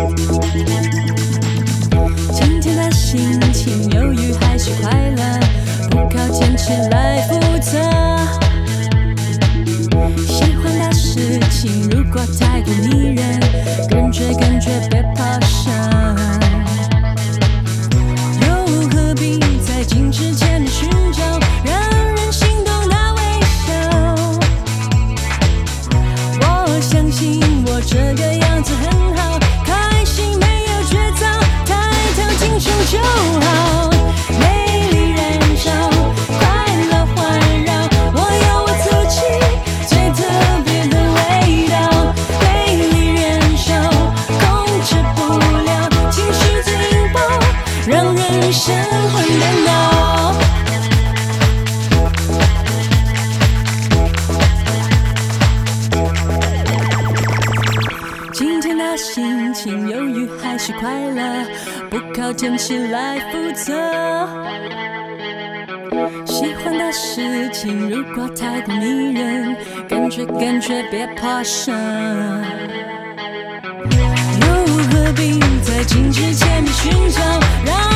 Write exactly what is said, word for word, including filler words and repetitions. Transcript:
今天的心情忧郁还是快乐，不靠天气来负责。喜欢的事情如果太过迷人，跟着跟着别怕生。又何必在镜之前寻找让人心动的微笑？我相信我这个样子很好，开心没有绝招，抬头挺胸就好。美丽燃烧，快乐环绕，我有我自己最特别的味道。美丽燃烧，控制不了，情绪最引爆，让人神魂颠倒。今天的心情忧郁还是快乐，不靠天气来负责。喜欢的事情如果太过迷人，感觉感觉别怕生。又何必在镜之前寻找让